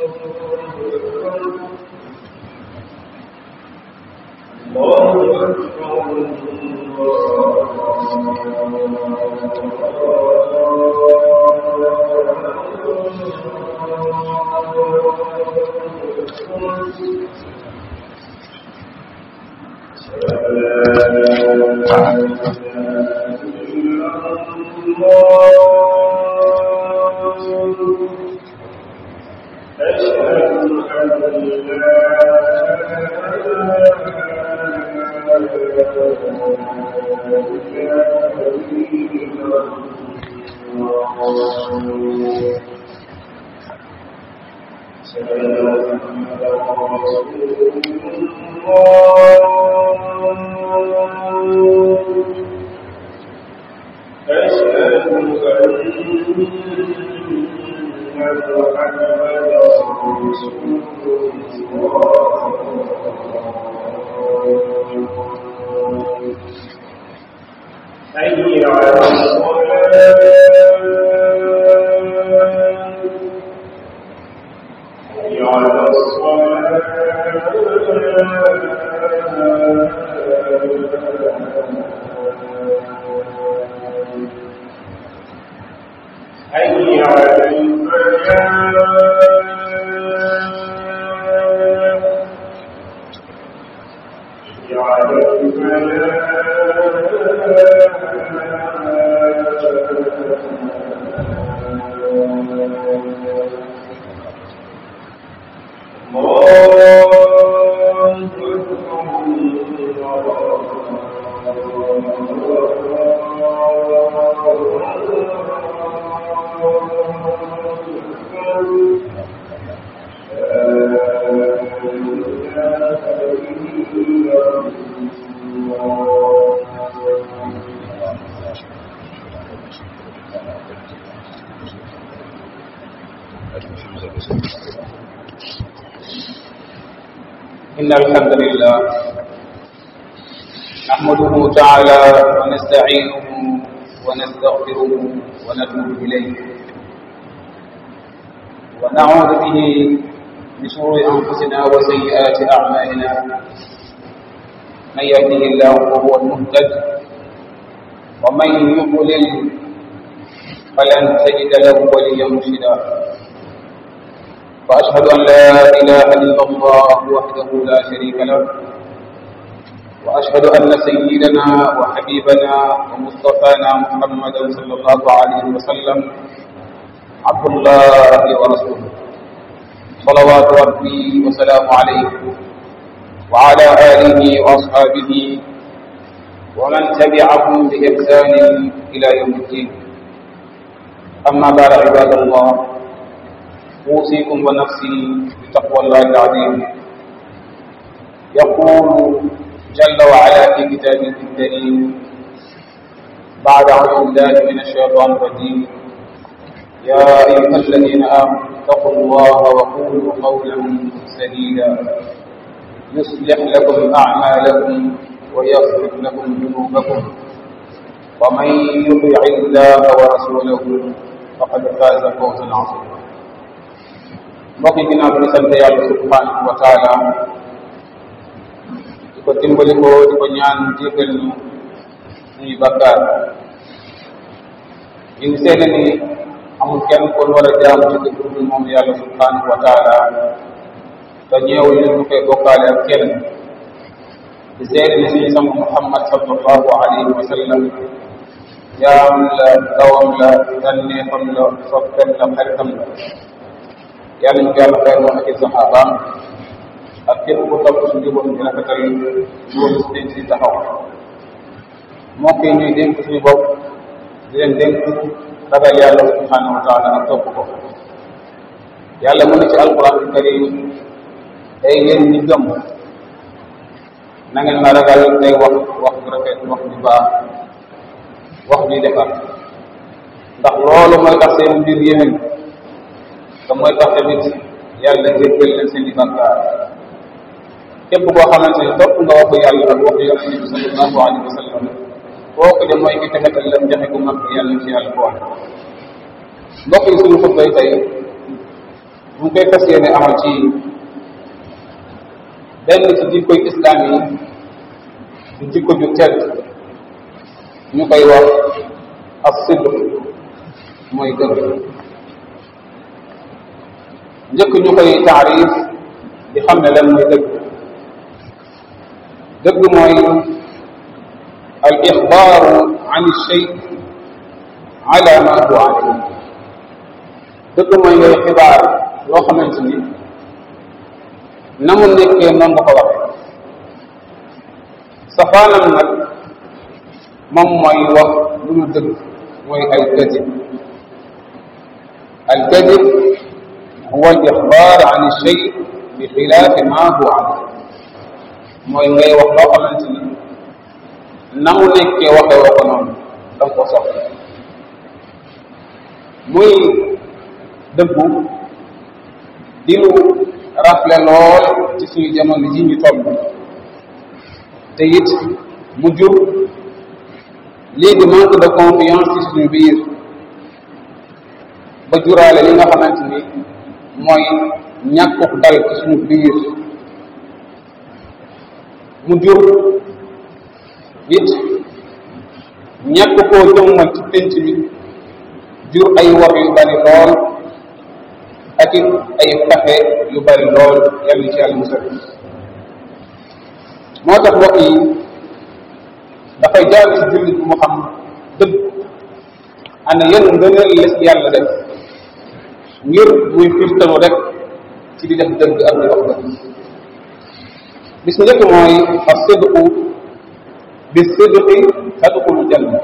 إن الحمد لله نحمده تعالى ونستعينه ونستغفره ونتوب إليه ونعوذ به من شرور أنفسنا وسيئات أعمالنا من يهده الله فهو المهتد ومن يضلل فلن تجد له وليا مرشدا وأشهد أن لا إله إلا الله وحده لا شريك له وأشهد أن سيدنا وحبيبنا ومصطفانا محمدا صلى الله عليه وسلم عبد الله ورسوله صلوات ربي وسلام عليه وعلى آله وأصحابه ومن تبعهم بإحسان إلى يوم الدين. أما بعد عباد الله، أوصيكم ونفسي بتقوى الله العظيم. يقول جل وعلا في كتابه الكريم بعد أعوذ بالله من الشيطان الرجيم: يا أيها الذين آمنوا اتقوا الله وقولوا قولا سديدا يصلح لكم أعمالكم ويغفر لكم ذنوبكم ومن يطع الله ورسوله فقد فاز فوزا عظيما. mbokk yi ginnaaw bi ñu sant yàlla subhanahu wa taala di ko dimbali ko di ko ñaan jéggal ñu suñuy bakkaar ñu ngi seede ni amul kenn kon war a jaamu ci dëgg dul moom yàlla subhanahu wa taala te ñeewul ñu ñu koy bokkaale ak kenn di seede ni suñu sama Muhammad sallallahu alayhi wa sallam jaam la dawam la tànneefam la soppeem la xaritam la yàlla ñu yàlla xeer moom ak i saxaabaam ak képp ku topp su njuboon di rafetal loolu si dañ si taxaw. moo koy ñuy dénk suñu bopp di leen dénk ragal yàlla subhanahu wa taala ak topp ko. yàlla mu ne ci alquran karim ay yéen ñi gëm na ngeen ma ragal tey wax wax bu rafet wax bu baax wax bi defar ndax loolu mooy tax seen mbir yéwén te mooy tax tamit yàlla jéggal leen seen i bàkkaar. képp koo xamante ne topp nga waxu yàlla ak waxu yonente bi sallallahu alayhi wa sallam kooku de mooy ki texetal lam jaxe gu mag yàlla ci yàlla boole. mbokk yi suñu xutbay tey mu koy fas yéene amal ci benn ci jikkoy islam yi di jikko ju tedd ñu koy wax as-sidq mooy dëgg. njëkk ñu koy taarif di xam ne lan mooy dëgg. dëgg mooy al ixbaaru an shay ala ma huwa alayhi. dëgg mooy ngay xibaar loo xamante ni na mu nekkee noonu nga ko waxee. safaanam nag moom mooy wax lu dul dëgg mooy al kadib. al kadib huwa al ixbaar an shay bi xilaafi ma huwa alayhi. mooy ngay wax loo xamante ni na mu nekkee waxee woo ko noonu da nga ko soxla. muy dëggu di lu rafle lool ci suñu jamono ji ñu toll te it mu jur lii di manque de confiance ci suñu biir ba juraale li nga xamante ni mooy ñàkkuk dal ci suñu biir. mu jur it ñàkk koo jëmmal ci penc bi jur ay wax yu bari lool ak it ay pexe yu bari lool yàlla ci yàlla musal. moo tax wax yi dafay jaar ci jullit bi mu xam dëgg ana yan ngëneel la ci yàlla def ngir muy firtalu rek ci di def dëgg ak di wax dëgg. bis njëkk mooy as-sidqu bis-sidqi tadxulu janna.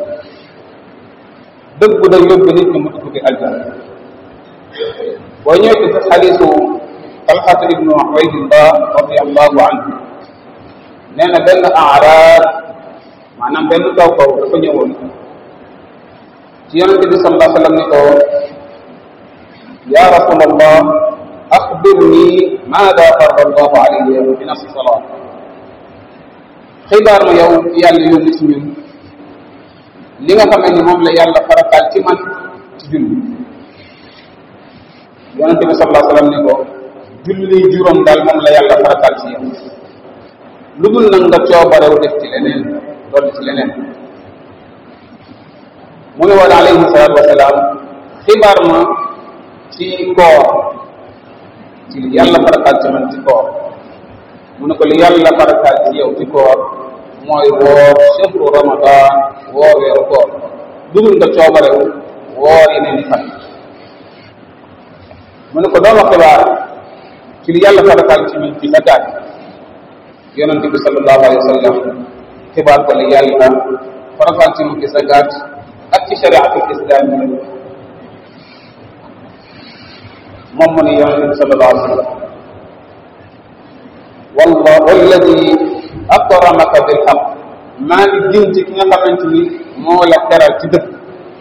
dëgg day yóbbu nit ñi mu dugg ci aljanna. boo ñëwee ci xadiisu Talxata ibnu Ubaydillah radiyallahu anhu nee na benn aaraab maanaam benn kaw kaw dafa ñëwoon ci yonente bi sallallahu alayhi wa sallam ni ko ya rasulallah axbirni maada farada allahu alayya min as-salaat. xibaar ma yow yàlla yónni ci ñun li nga xamee ni moom la yàlla farataal ci man ci julli. yonente bi sallallahu alayhi wa sallam ni ko julli juróom daal moom la yàlla farataal ci yow lu dul nag nga coobarew def ci leneen dolli ci leneen. mu ne woon alayhi salaatu wasalaam xibaar ma ci koor ci li yàlla farataal ci man ci koor. mu ne ko li yàlla farataal ci yow ci koor mooy woor shahru ramadan woor weeru koor lu dul nga coobarew woor yeneen i fan. mu ne ko dooma xibaar ci li yàlla farataal ci man ci zakaat. yonent bi sallallahu alayhi wa sallam xibaar ko li yàlla farataal ci man ci zakaat ak ci shariatul islam bi. moom mu ne yonent bi sallallahu alayhi wa sallam walladi akramaka bil haqq maa ngi gën ci ki nga xamante ni moo la teral ci dëkk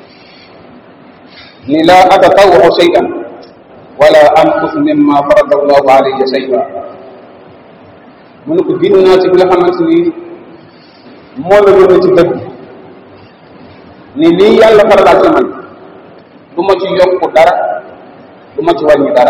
ni laa atatawwaxu shay'an wala anqus mimma farada allahu alayya shay'an. mu ne ko gën naa ci ki nga xamante ni moo la yóbbu ci dëkk ni lii yàlla farataal ci man du ma ci yokku dara du ma ci wàññi dara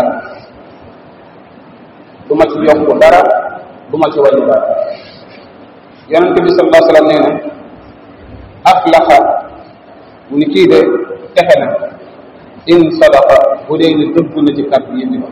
du ma ci yokku dara du ma ci wàññi dara. yonente bi sallallahu alayhi wa sallam nee na aflaxa mu ni kii de texe na in sadaqa bu dee ni dëgg na ci kàddu yi bi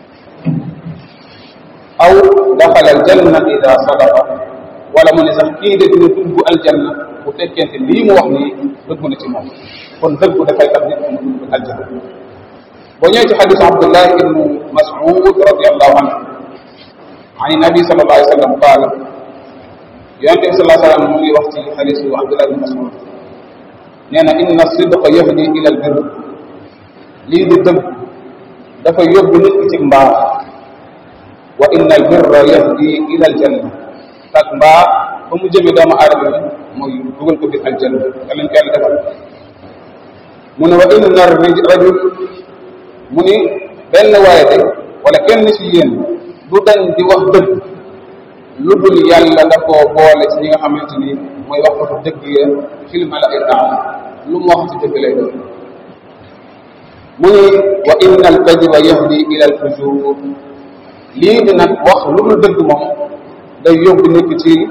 aw daxala aljanna ida sadaqa wala mu ne sax kii de dina dugg aljanna bu fekkente lii mu wax nii dëgg na ci moom. kon dëgg dafay tax nit mu dugg aljanna. boo ñëwee ci xadisu Abdullah ibnu Mas'ud radiyallahu anhu an nabi sallallahu alayhi wa sallam qaala yonente bi sallallahu alayhi wa sallam mu ngi wax ci xadisu Abdullah ibnu Mas'ud nee na inna sidqa yahdi ila al birr. lii di dëgg dafa yóbbu nit ki ci mbaax. wa inna al birra yahdi ila al janna. ak mbaax fa mu jëme doomu aadama bi mooy dugal ko biir aljanna yàlla ñu ko yàlla defal. mu ne wa inna rajul mu ni benn waaye de wala kenn ci yéen du dañ di wax dëgg lu dul yàlla da koo boole ci ñi nga xamante ni mooy wax ko dëgg ya fil malaa'il a'la lu mu wax ci dëgg lay doon. mu ni wa inna al kadiba yahdi ila al fujur lii di nag wax lu dul dëgg moom day yóbbu nit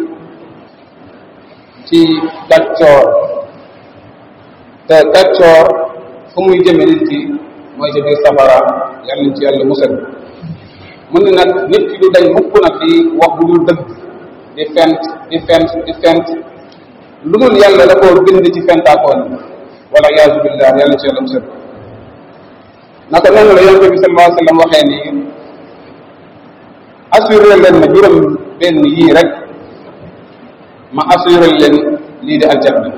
ci kàccoor te kàccoor fu muy jëme nit ki mooy ci biir safara yàlla nañ ci yàlla musal mu ne nag nit ki du day mukk nag di wax bu dul dëgg di fent lu dul yàlla la koo bind ci fentaakoon wala yaasu billah yàlla nañ ci yàlla musal naka noonu la yonent bi sallallahu alayhi wa sallam waxee ni assuré leen ma juróom benn yii rek ma assuré leen lii di aljanna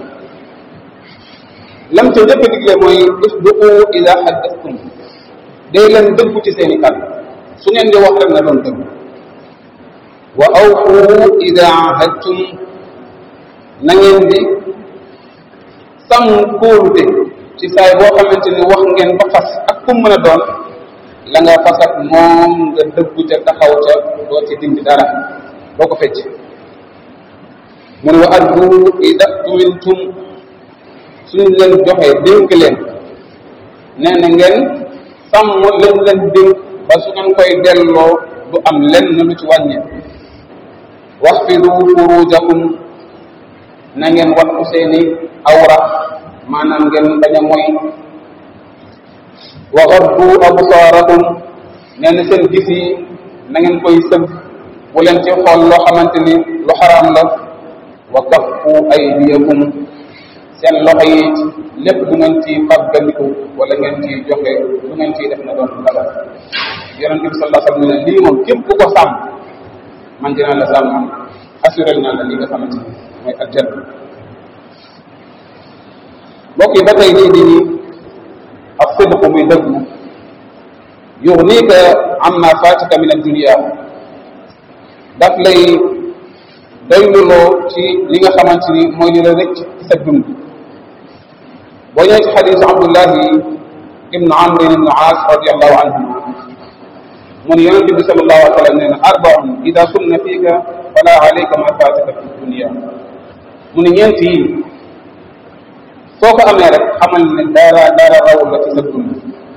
lam ca njëkk a digle mooy isduqu ida haddastum day leen dëggu ci seeni kàddu su ngeen di wax rek na doon dëgg wa awfu ida ahadtum na ngeen di sàmm kóolute ci saay boo xamante ni wax ngeen ba fas ak kum mën a doon la nga fas ak moom nga dëggu ca taxaw ca doo ci dindi dara doo ko fecc mu ne wa addu ida tumintum suñu leen joxee dénk leen nee na ngeen sàmm lañ leen dénk ba su ngeen koy delloo du am lenn lu ci wàññe waxfidu furujakum na ngeen wattu seeni awra maanaam ngeen bañ a moy wa gaddu absaarakum nee na seen gis yi na ngeen koy sëb bu leen ci xool loo xamante ni lu xaraam la wa kaffu aydiyakum seen loxo yi lépp du ngeen ci fàggandiku wala ngeen ci joxe du ngeen ciy def na doon dagal yonent bi sallallahu alayhi wa sallam ne lii moom képp ku ko sàmm man dinaa la sàmm assuré naa la li nga xamante ni mooy aljanna mbokk yi ba tey lii di ak sidq muy dëggu yughnika amma faataka min ad-dunya daf lay doyluloo ci li nga xamante ni mooy li la rëcc ci sa dund boo ñëwee ci xadiis Abdullahi ibnu Amr ibnu Aas radiyallahu anhu mu ne yonente bi sallallahu alayhi wa sallam nee na arbaun ida kunna fiika fala alayka ma faataka fi dunya mu ne ñeent yi soo ko amee rek xamal ne dara rawul la ci sa dund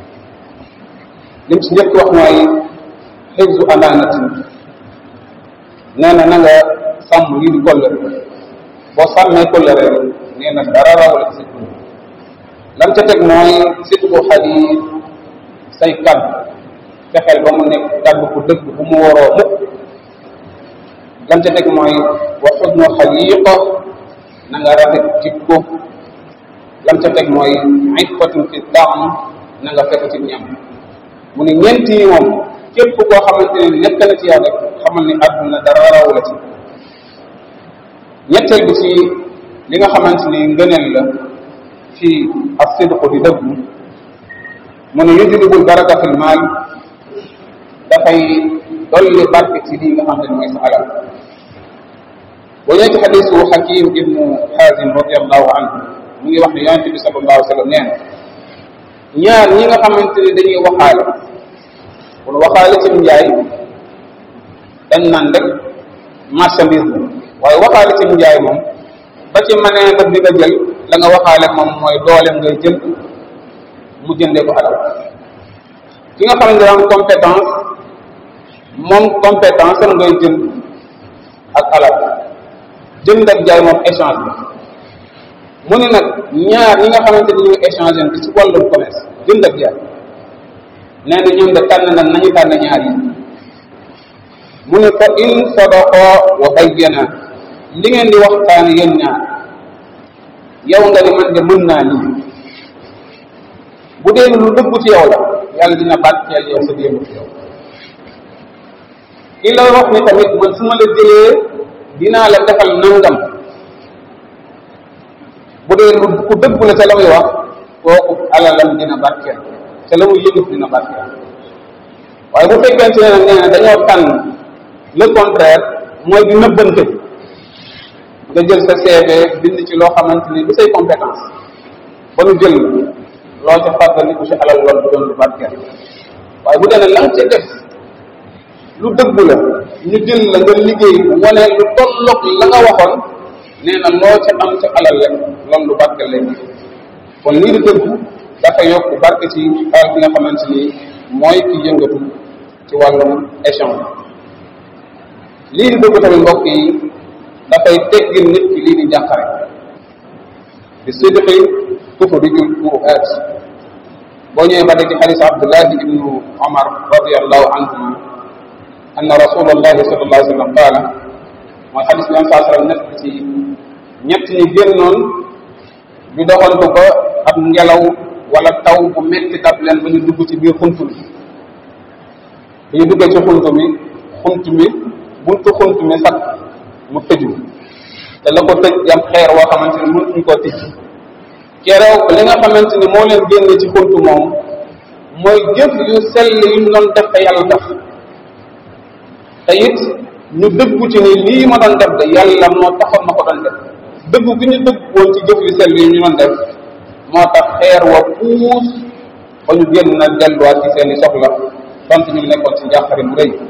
lim ci njëkk wax mooy xifzu amaanatin nee na nga sàmm lii di kollëre boo sàmmee kollëre rek nee na dara rawul la ci sa dund lam ca teg mooy sidqu xadiis say kàddu fexeel ba mu nekk kàddu ku dëgg bu mu waroo mukk lam ca teg mooy wa xusnu xaliqa na nga rafet jikko lam ca teg mooy iffatun fi daam na nga fekk ci ñam mu ne ñeent yi moom képp koo xamante ne nekk na ci yow rek xamal ni àdduna dara raw la ci ñetteel bi ci li nga xamante ni ngëneel la ci as-sidqu di dëggu mu ne yujlibul baraka fil maal dafay dolli barke ci lii nga xam ne mooy sa alal boo ñëwee ci xadiisu Hakim ibnu Xaazim radiyallahu anhu mu ngi wax ne yonente bi sallallahu alayhi wa sallam nee na ñaar ñi nga xamante ne dañuy waxaale kon waxaale ci njaay dañ naan rek marchandise la waaye waxaale ci njaay moom ba ci mënee ba bi nga jël la nga waxaale moom mooy dooleem ngay jël mu jëndee ko alal ki nga xam ne dafa am compétence moom compétence am ngay jënd ak alal jënd ak jaay moom échange la mu ne nag ñaar ñi nga xamante ni ñu ngi échanger ci wàllum commerce jënd ak jaay nee na ñoom de tànn nag nañu tànn ñaar yi mu ne fa in sadaqa wa bayyana li ngeen di waxtaan yéen ñaar yow nga ni man de mën naa lii bu dee lu dëggu ci yow la yàlla dina barkeel yow sa démb ci yow ki la wax ni tamit man su ma la jëlee dinaa la defal nangam bu dee lu ku dëggu la ca la muy wax kooku alalam dina barkeel ca la muy yëngu dina barkeel waaye bu fekkente ne nag nee na dañoo tànn le contraire mooy di nëbbante nga jël sa CV bind ci loo xamante ni du say compétence ba nu jël loo ca fàggandiku ci alal loolu du doon lu barkeel waaye bu dee ne la nga ca def lu dëggu la ñu jël la nga liggéey wane lu tolloog la nga waxoon nee na loo ca am ca alal rek loolu lu barkeel lay kon lii di dëggu dafa yokk barke ci xaal ki nga xamante ni mooy ki yëngatu ci wàllum échange. lii di dëgg tamit mbokk yi dafay teggil nit ki lii di njàqare bi sidqi tuxrijul kuru'aat. boo ñëwee ba ci xadis Abdullahi ibnu Omar radiallahu anhuma anna rasulallahi sallallahu alayhi wa sallam qaala mooy xadis bi am saa sallam nekk ci ñett ñi génnoon di doxantu ba ab ngelaw wala taw bu metti dab leen ba ñu dugg ci biir xunt mi. bi ñu duggee ci xunt mi buntu xunt mi sax mu tëju te la ko tëj yam xeer woo xamante ni mënuñ koo tëj. keroog li nga xamante ni moo leen génne ci xunt moom mooy jëf yu sell yu ñu doon def te yàlla tax te it ñu dëggu ci ni lii ma doon def de yàlla moo taxoon ma ko doon def. dëggu gi ñu dëgg woon ci jëf yu sell yi ñu doon def moo tax xeer wa puus ba ñu génn na delluwaat ci seeni soxla donte ñu nekkoon ci njàqare mu rëy.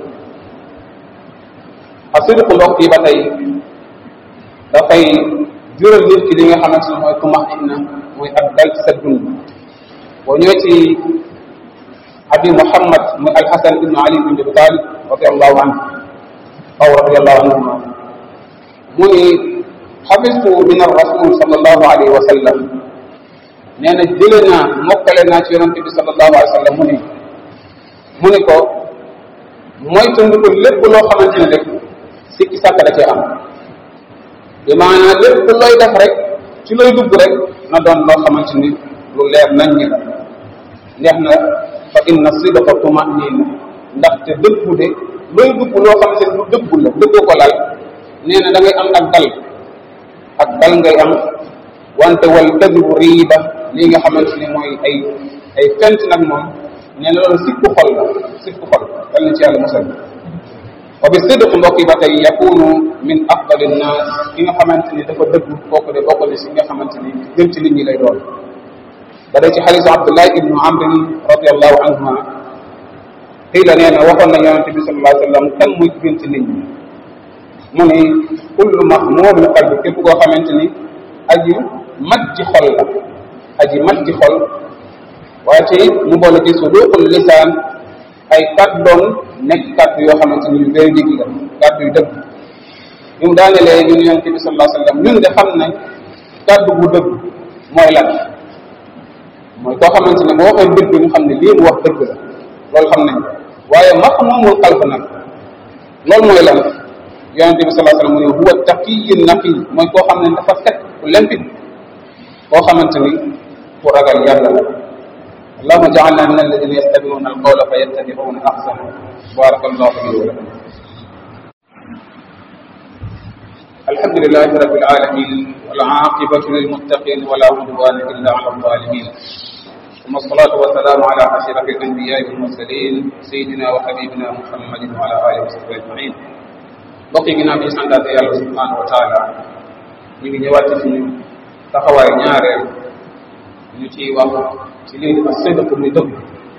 asidqu mbokk yi ba tey dafay jural nit ki li nga xamante ne mooy tumaxina mooy ak dal ci sa dund. boo ñëwee ci abi Muhammad muy alxasan ibnu ali ibn abi talib radiallahu anhu aw radiallahu anhuma mu ni xafistu min arrasul sallallahu alayhi wa sallam nee na jële naa mokkale naa ci yonente bi sallallahu alayhi wa sallam mu ni ko moytandu ko lépp loo xamante ne rek sikki sàkk da cee am. bi maanaam lépp looy def rek ci looy dugg rek na doon loo xamante ni lu leer nañ ñi la neex na fa inna sidqa tumanina ndaxte dëggu de looy dugg loo xamante ni lu dëggu la dëggoo ko lal nee na da ngay am ak dal ngay am. wante wal kadibu riiba lii nga xamante ni mooy ay fent nag moom nee na loolu sikku xol la dal na ci yàlla musal. wa bi sidq mbokk yi ba tey yakunu min afdali nnaas ki nga xamante ni dafa dëggu kooku de bokk na si nga xamante ni gën ci nit ñi lay doon. ba day ci xadisu Abdullah ibnu Amr radiallahu anhuma qiila nee na waxoon na yonente bi sallallahu alayhi wa sallam kan muy gën ci nit ñi mu ni kullu mahmuumin qalbi képp koo xamante ni aji mat ji xol waaye ci mu boole ci suduqul lisaan ay kàddoon nekk kàddu yoo xamante ni yu véridique la kàddu yu dëgg yu mu daanelee ñun yonente bi sallallahu alayhi wa sallam ñun de xam nañ kàddu bu dëgg mooy lan mooy koo xamante ne boo waxee dëgg ñu xam ne lii mu wax dëgg la loolu xam nañ waaye mahmuumul qalb nag loolu mooy lan yonente bi sallallahu alayhi wa sallam mu ne huwa taqiyyu naqi mooy koo xam ne dafa set ku limpide koo xamante ni ku ragal yàlla la. allahumma ja'alna min alladhina yastabi'una al-qawla fayattabi'una ahsana. barakallahu li wa lakum. alhamdulillahi rabbil alamin wal 'aqibatu lil muttaqin wa la 'udwana illa 'ala adh-dhalimin. ثم الصلاة والسلام على أشرف الأنبياء والمرسلين سيدنا وحبيبنا محمد وعلى آله وصحبه أجمعين. mbokk yi ginnaaw bi ñu santaate yàlla subhanahu wa taala ñu ngi ñëwaat ci suñu taxawaay ñaareel ñu ciy wax ci lii di as-sidq muy dëgg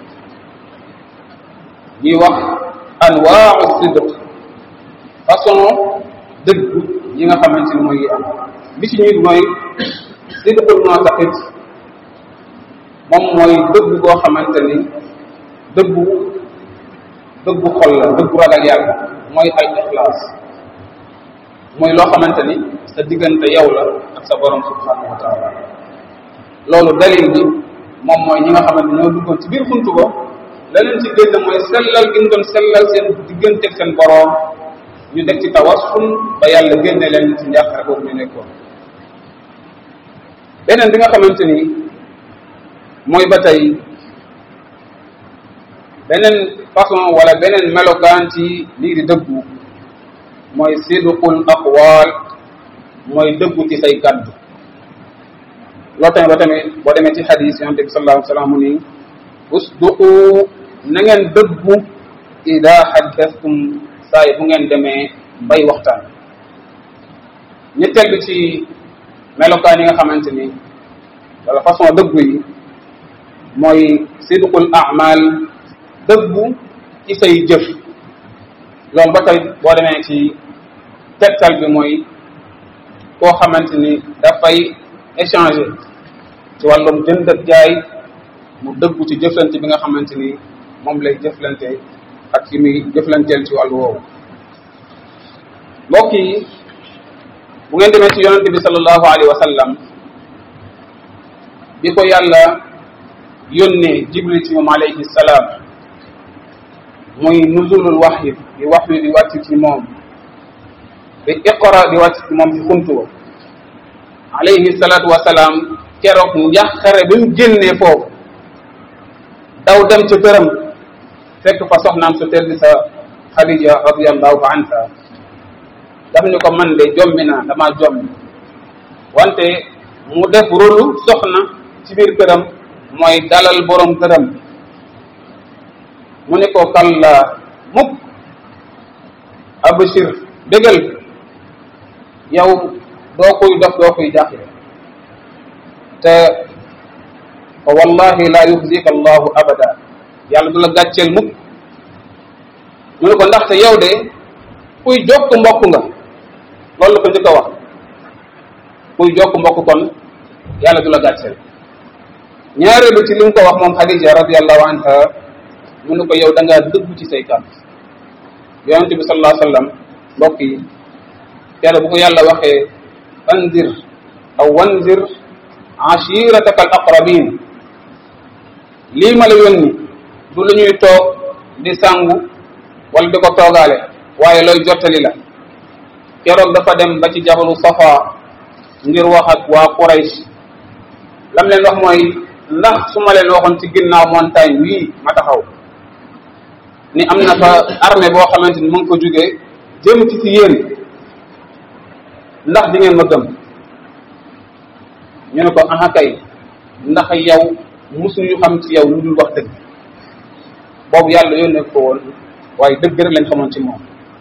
ñuy wax anwaa'u sidq façon dëgg yi nga xamante ni mooy yi am bi ci ñuy mooy sidqul mu'taqid moom mooy dëgg koo xamante ni dëggu xol la dëggu ragal yàlla mooy ay ixlaas mooy loo xamante ni sa diggante yow la ak sa borom subhanahu wa taala. loolu dalil bi moom mooy ñi nga xamante ñoo duggoon ci biir xuntu ba leneen ci génn mooy sellal gi ñu doon sellal seen diggante ak seen borom ñu def ci tawassul ba yàlla génne leen ci njàqare boobu ñu nekkoon. beneen bi nga xamante ni mooy ba tey beneen façon wala beneen melokaan ci lii di dëggu mooy sidqul aqwal mooy dëggu ci say kàddu. loolu tamit ba tamit boo demee ci xadis yonent bi sallallahu alayhi wa sallam mu ni usduqu na ngeen dëggu ida xaddastum saa yi bu ngeen demee bay waxtaan. ñetteel bi ci melokaan yi nga xamante ni wala façon dëggu yi mooy sidqul a'mal dëggu ci say jëf. loolu ba tey boo demee ci tegtal bi mooy koo xamante ni dafay échanger ci wàllum jënd ak jaay mu dëggu ci jëflante bi nga xamante ni moom lay jëflante ak ki muy jëflanteel ci wàllu woowu. mbokk yi bu ngeen demee ci yonente bi sallallahu alayhi wa sallam bi ko yàlla yónnee jibril ci moom alayhi salaam muy nuzulul waxyi di waxyu di wàcc ci moom di iqra di wàcc ci moom ci xuntu alayhi salaatu wa salaam keroog njàqare bi mu génnee foofu daw dem ci këram fekk fa soxnaam su tedd sa Xadija radiyallahu anha daf ñu ko man de jommi naa dama jommi wante mu def rôlu soxna ci biir këram mooy dalal borom këram mu ne ko kalla mukk abshir bégal yow doo koy dof doo koy jaaxle te fa wallahi la yuxzika allahu abada yàlla du la gàcceel mukk mu ne ko ndaxte yow de kuy jokk mbokk nga loolu la ko njëkk a wax kuy jokk mbokk kon yàlla du la gàcceel ñaareelu ci li mu ko wax moom Xadija radiyallahu anha mu ne ko yow da ngaa dëggu ci say kàddu yonente bi sallallahu alayhi wa sallam mbokk yi yàlla bu ko yàlla waxee anzir aw wanzir ashirataka al aqrabin lii ma la yónni du lu ñuy toog di sangu wala di ko toogaale waaye looy jottali la keroog dafa dem ba ci jabalu Safa ngir wax ak waa Quraysh lam leen wax mooy ndax su ma leen waxoon ci ginnaaw montagne wii ma taxaw ni am na fa armée boo xamante ni mu ngi ko jógee jëm ci yéen ndax di ngeen ma gëm ñu ne ko aha kay ndax yow musuñu xam ci yow lu dul wax dëgg boobu yàlla yónnee ko woon waaye dëgg rek lañ xamoon ci moom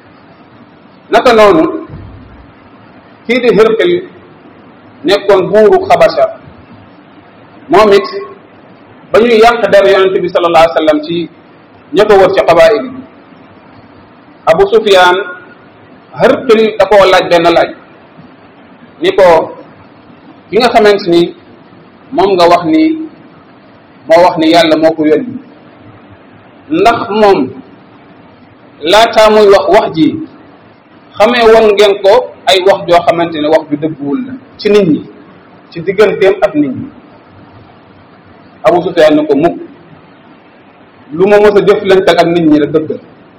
naka noonu kii di Hirqil nekkoon buuru Xabasa moom it ba ñuy yàq der yonente bi sallallahu alayhi wa sallam ci ña ko wër ci xabaayil bi Abu Sufyaan Hirqil da koo laaj benn laaj ni ko ki nga xamante ni moom nga wax ni moo wax ni yàlla moo ko yónni ndax moom laataa muy wax ji xamee woon ngeen ko ay wax joo xamante ne wax ju dëgguwul la ci nit ñi ci digganteem ak nit ñi Abu Sufyaan ne ko mukk lu ma mës a jëflante ak nit ñi la dëgg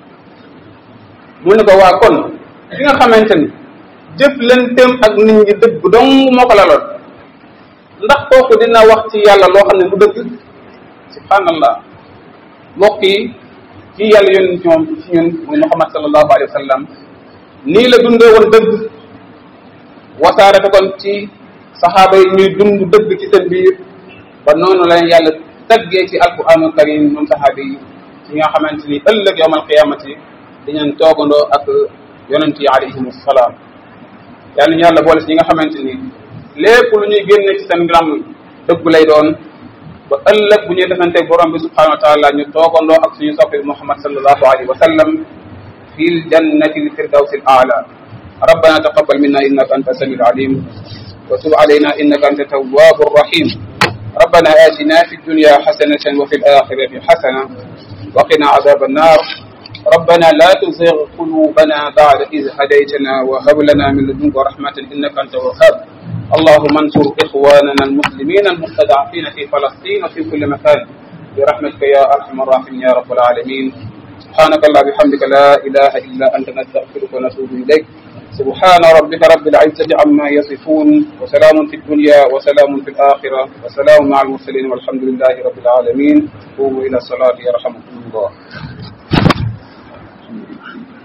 mu ne ko waa kon ki nga xamante ni jëflanteem ak nit ñi dëgg dong moo ko laloon ndax kooku dina wax ci yàlla loo xam ne du dëgg subhanallah mbokk yi kii yàlla yónni ci moom ci ñun muy Muhammad sallallahu alayhi wa sallam nii la dundee woon dëgg wasaare ko kon ci saxaaba yi ñuy dund dëgg ci seen biir ba noonu la yàlla taggee ci alquranul karim moom saxaaba yi ci nga xamante ni ëllëg yawmal qiyamati dinañ toogandoo ak yonent yi alayhim salaam yàlla ñu yàlla boole si ñi nga xamante ni lépp lu ñuy génne ci seen gram dëgg lay doon ba ëllëg bu ñuy defanteeg borom bi subhanahu wa taala ñu toogandoo ak suñu soppi Muhammad sallallahu alayhi wa sallam fi ljannati lfirdawsi al aala ربنا تقبل منا إنك أنت السميع العليم وتب علينا إنك أنت التواب الرحيم ربنا آتنا في الدنيا حسنة وفي الآخرة حسنة وقنا عذاب النار ربنا لا تزغ قلوبنا بعد إذ هديتنا وهب لنا من لدنك رحمة إنك أنت الوهاب اللهم انصر إخواننا المسلمين المستضعفين في فلسطين وفي كل مكان برحمتك يا أرحم الراحمين يا رب العالمين سبحانك اللهم وبحمدك لا إله إلا أنت نستغفرك ونتوب إليك سبحان ربك رب العزة عما يصفون وسلام في الدنيا وسلام في الآخرة وسلام مع المرسلين والحمد لله رب العالمين قوموا إلى الصلاة يرحمكم الله